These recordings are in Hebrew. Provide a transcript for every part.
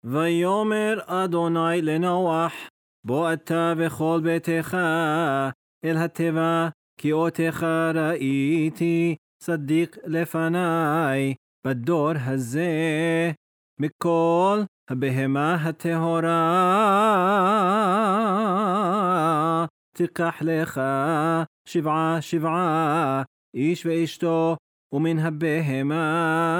ויאמר אדוני לנוח, בוא אתה וכל ביתך אל התיבה, כי אותך ראיתי צדיק לפניי בדור הזה, מכל הבהמה הטהורה תיקח לך 7 איש ואשתו, ומן הבהמה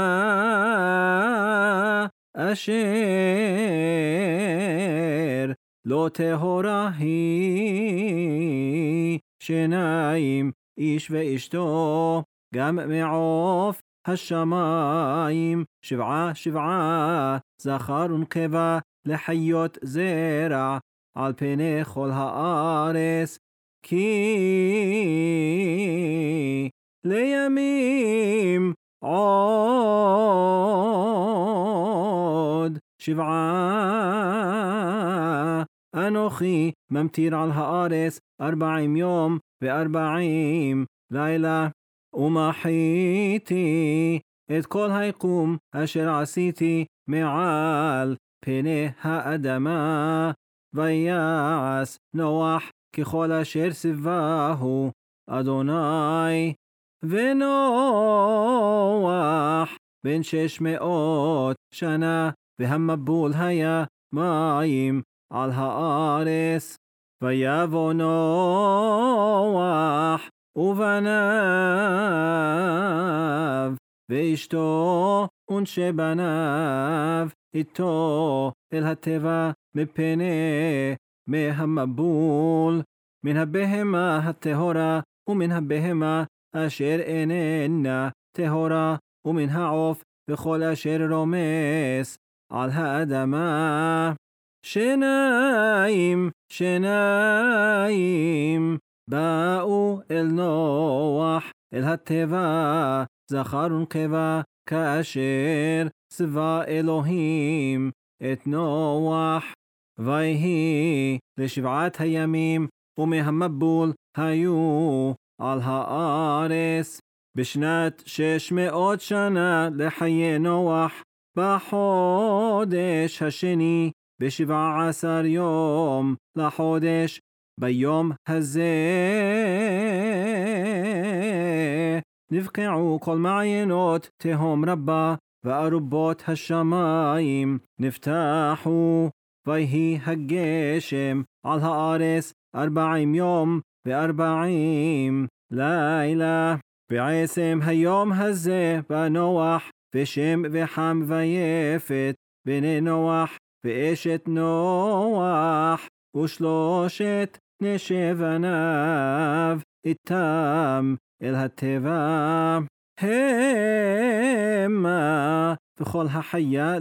אשר לא טהורה היא 2 איש ואשתו, גם מעוף השמיים 7 זכר ונקבה לחיות זרע על פני כל הארץ, כי לימים עוד 7 אנוכי ממטיר על הארץ 40 יום ו40 לילה, ומחיתי את כל היקום אשר עשיתי מעל פני האדמה. ויעש נוח ככל אשר ציווהו אדוני, ונוח בן 600 שנה, והמבול היה מים על הארץ. ויבוא נוח ובניו ואשתו ונשי בניו איתו אל התיבה מפני מהמבול, מן הבהמה הטהורה ומן הבהמה אשר איננה טהורה, ומן העוף וכל אשר רומס על האדמה. 2 באו אל נוח אל התיבה, זכר ונקבה, כאשר ציווה אלוהים את נוח. ויהי ל7 הימים ומהמבול היו על הארץ. בשנת 600 שנה לחיי נוח, בחודש השני, ב17 יום לחודש, ביום הזה נבקעו כל מעיינות תהום רבה, וארובות השמיים נפתחו. ויהי הגשם על הארץ 40 יום ו40 לילה. בעצם היום הזה בא נוח ושם וחם ויפת בני נוח ואשת נוח ו3 נשי בניו איתם אל התיבה, המה וכל החיה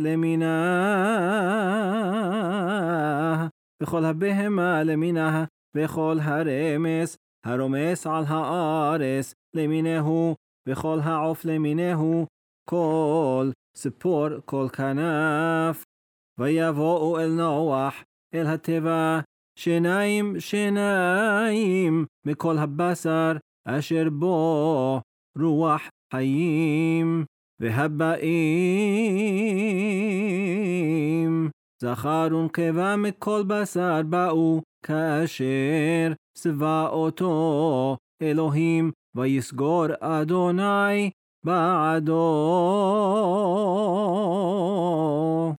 למינה, וכל הבהמה למינה, וכל הרמס הרומס על הארץ למינהו, וכל העוף למינהו, כל ציפור כל כנף. ויבואו אל נוח אל התיבה 2 מכל הבשר אשר בו רוח חיים, והבאים זכר ונקבה מכל בשר באו, כאשר ציווה אותו אלוהים, ויסגור אדוני בעדו.